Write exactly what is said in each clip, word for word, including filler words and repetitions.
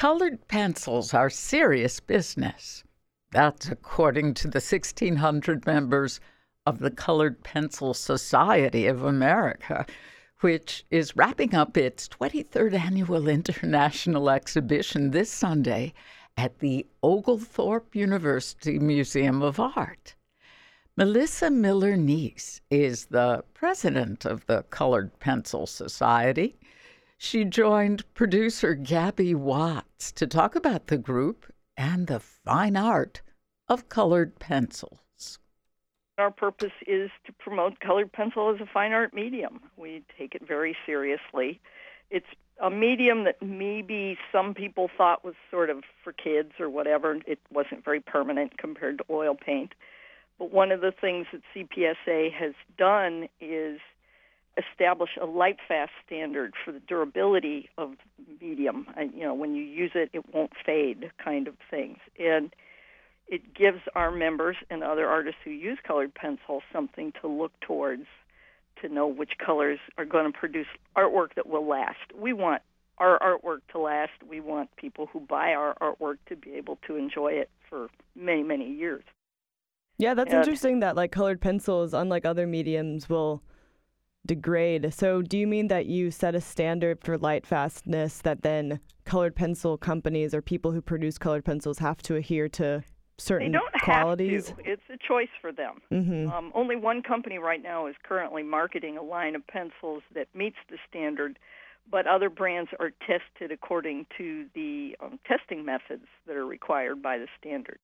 Colored pencils are serious business. That's according to the sixteen hundred members of the Colored Pencil Society of America, which is wrapping up its twenty-third annual international exhibition this Sunday at the Oglethorpe University Museum of Art. Melissa Miller-Neese is the president of the Colored Pencil Society. She joined producer Gabby Watts to talk about the group and the fine art of colored pencils. Our purpose is to promote colored pencil as a fine art medium. We take it very seriously. It's a medium that maybe some people thought was sort of for kids or whatever. It wasn't very permanent compared to oil paint. But one of the things that C P S A has done is establish a light-fast standard for the durability of the medium. And, you know, when you use it, it won't fade kind of things. And it gives our members and other artists who use colored pencil something to look towards to know which colors are going to produce artwork that will last. We want our artwork to last. We want people who buy our artwork to be able to enjoy it for many, many years. Yeah, that's and, interesting that like colored pencils, unlike other mediums, will degrade. So do you mean that you set a standard for light fastness that then colored pencil companies or people who produce colored pencils have to adhere to certain they don't qualities? Have to. It's a choice for them. Mm-hmm. Um, only one company right now is currently marketing a line of pencils that meets the standard, but other brands are tested according to the um, testing methods that are required by the standard.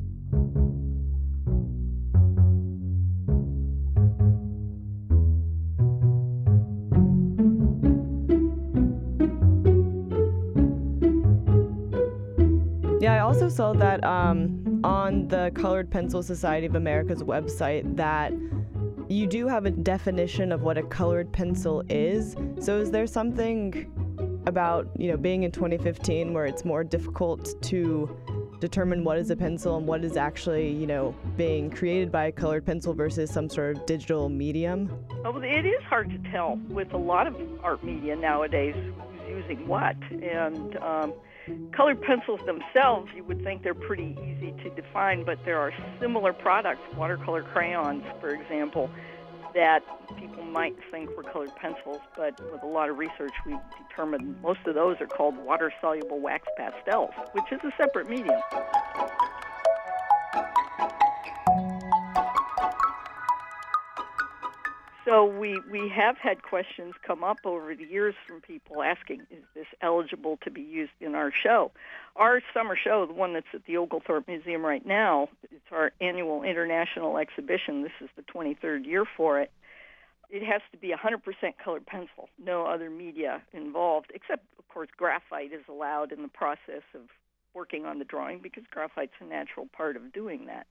Yeah, I also saw that um, on the Colored Pencil Society of America's website that you do have a definition of what a colored pencil is. So is there something about, you know, being in twenty fifteen where it's more difficult to determine what is a pencil and what is actually, you know, being created by a colored pencil versus some sort of digital medium? Oh, it is hard to tell with a lot of art media nowadays who's using what. And um, colored pencils themselves, you would think they're pretty easy to define, but there are similar products, watercolor crayons, for example, that people might think were colored pencils, but with a lot of research we determined most of those are called water-soluble wax pastels, which is a separate medium. So we, we have had questions come up over the years from people asking, is this eligible to be used in our show? Our summer show, the one that's at the Oglethorpe Museum right now, it's our annual international exhibition. This is the twenty-third year for it. It has to be one hundred percent colored pencil, no other media involved, except, of course, graphite is allowed in the process of working on the drawing because graphite's a natural part of doing that.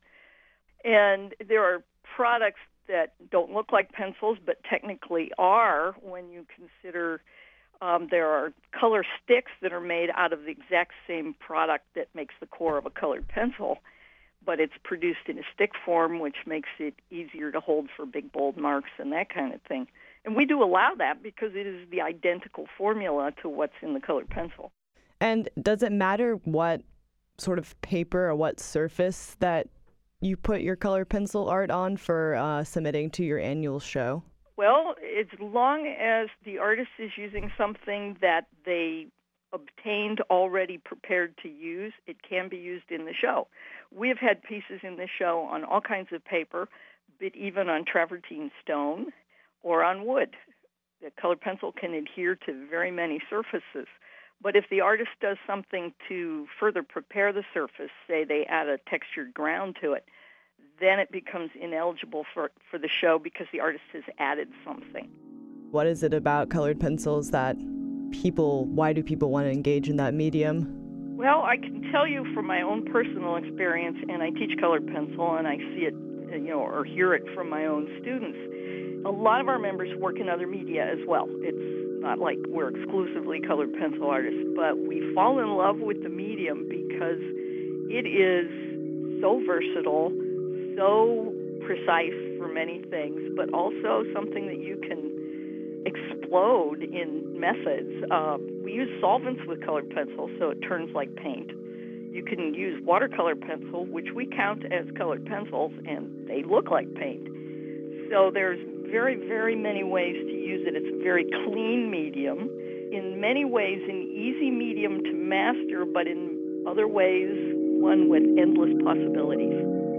And there are products that don't look like pencils but technically are when you consider um, there are color sticks that are made out of the exact same product that makes the core of a colored pencil, but it's produced in a stick form, which makes it easier to hold for big, bold marks and that kind of thing. And we do allow that because it is the identical formula to what's in the colored pencil. And does it matter what sort of paper or what surface that you put your colored pencil art on for uh, submitting to your annual show? Well, as long as the artist is using something that they obtained already prepared to use, it can be used in the show. We have had pieces in the show on all kinds of paper, but even on travertine stone or on wood. The colored pencil can adhere to very many surfaces. But if the artist does something to further prepare the surface, say they add a textured ground to it, then it becomes ineligible for, for the show because the artist has added something. What is it about colored pencils that people, why do people want to engage in that medium? Well, I can tell you from my own personal experience, and I teach colored pencil, and I see it, you know, or hear it from my own students. A lot of our members work in other media as well. It's not like we're exclusively colored pencil artists, but we fall in love with the medium because it is so versatile, so precise for many things, but also something that you can express explode in methods. Uh, we use solvents with colored pencils, so it turns like paint. You can use watercolor pencil, which we count as colored pencils, and they look like paint. So there's very, very many ways to use it. It's a very clean medium. In many ways, an easy medium to master, but in other ways, one with endless possibilities.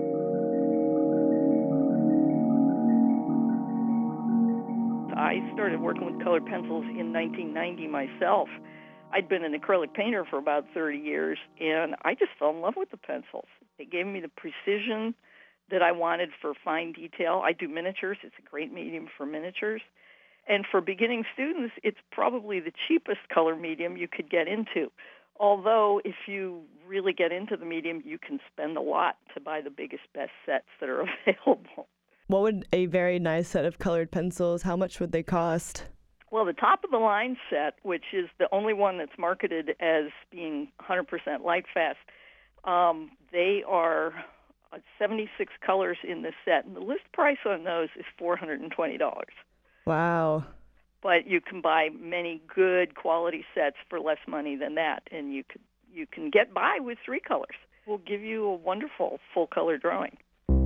I started working with colored pencils in nineteen ninety myself. I'd been an acrylic painter for about thirty years, and I just fell in love with the pencils. They gave me the precision that I wanted for fine detail. I do miniatures. It's a great medium for miniatures. And for beginning students, it's probably the cheapest color medium you could get into. Although, if you really get into the medium, you can spend a lot to buy the biggest, best sets that are available. What would a very nice set of colored pencils, how much would they cost? Well, the top-of-the-line set, which is the only one that's marketed as being one hundred percent Lightfast, um, they are seventy-six colors in this set, and the list price on those is four hundred twenty dollars. Wow. But you can buy many good quality sets for less money than that, and you can, you can get by with three colors. We'll give you a wonderful full-color drawing.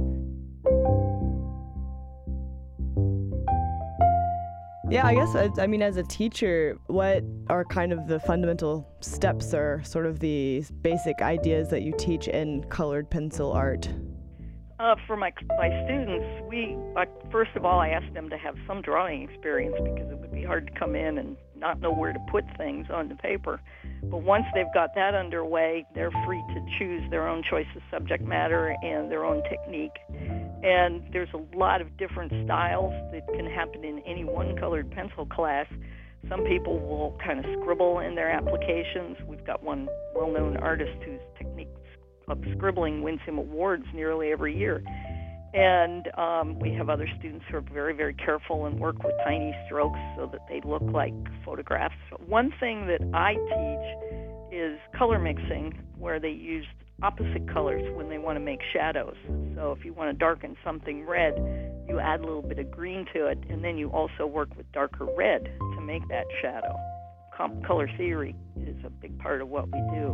Yeah, I guess, I mean, as a teacher, what are kind of the fundamental steps or sort of the basic ideas that you teach in colored pencil art? Uh, for my my students, we uh, first of all, I ask them to have some drawing experience because it would be hard to come in and not know where to put things on the paper. But once they've got that underway, they're free to choose their own choice of subject matter and their own technique. And there's a lot of different styles that can happen in any one colored pencil class. Some people will kind of scribble in their applications. We've got one well-known artist whose technique of scribbling wins him awards nearly every year. And um, we have other students who are very, very careful and work with tiny strokes so that they look like photographs. One thing that I teach is color mixing, where they use opposite colors when they want to make shadows. So if you want to darken something red, you add a little bit of green to it, and then you also work with darker red to make that shadow. Com- color theory is a big part of what we do.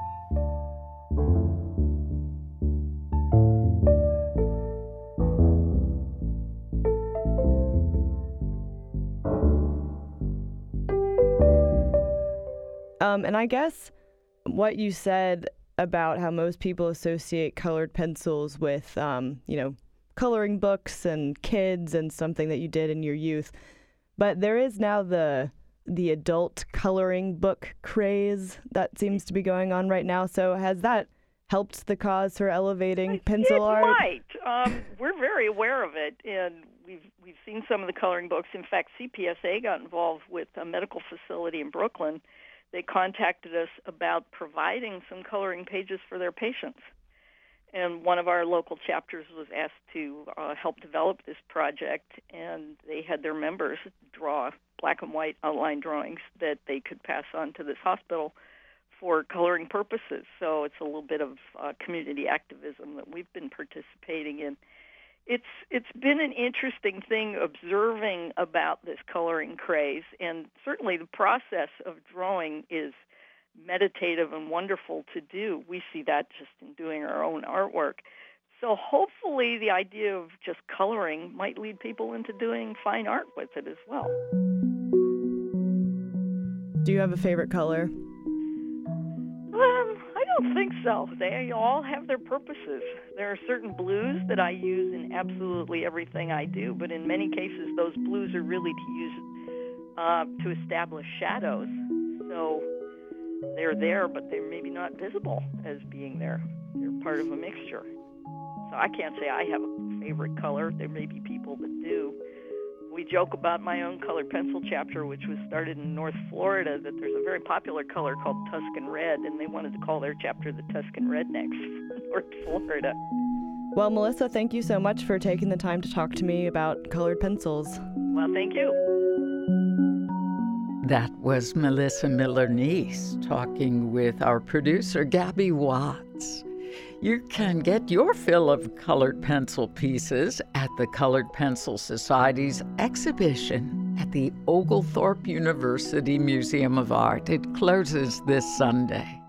Um, and I guess what you said about how most people associate colored pencils with, um, you know, coloring books and kids and something that you did in your youth. But there is now the the adult coloring book craze that seems to be going on right now. So has that helped the cause for elevating pencil it art? It might. Um, we're very aware of it, and we've we've seen some of the coloring books. In fact, C P S A got involved with a medical facility in Brooklyn. They contacted us about providing some coloring pages for their patients. And one of our local chapters was asked to uh, help develop this project, and they had their members draw black and white outline drawings that they could pass on to this hospital for coloring purposes. So it's a little bit of uh, community activism that we've been participating in. It's it's been an interesting thing observing about this coloring craze, and certainly the process of drawing is meditative and wonderful to do. We see that just in doing our own artwork. So hopefully the idea of just coloring might lead people into doing fine art with it as well. Do you have a favorite color? Um, I don't think so. They all have their purposes. There are certain blues that I use in absolutely everything I do, but in many cases those blues are really to use uh, to establish shadows. So they're there, but they're maybe not visible as being there. They're part of a mixture. So I can't say I have a favorite color. There may be people that do. We joke about my own colored pencil chapter, which was started in North Florida, that there's a very popular color called Tuscan Red, and they wanted to call their chapter the Tuscan Rednecks from North Florida. Well, Melissa, thank you so much for taking the time to talk to me about colored pencils. Well, thank you. That was Melissa Miller-Neese talking with our producer, Gabby Watts. You can get your fill of colored pencil pieces at the Colored Pencil Society's exhibition at the Oglethorpe University Museum of Art. It closes this Sunday.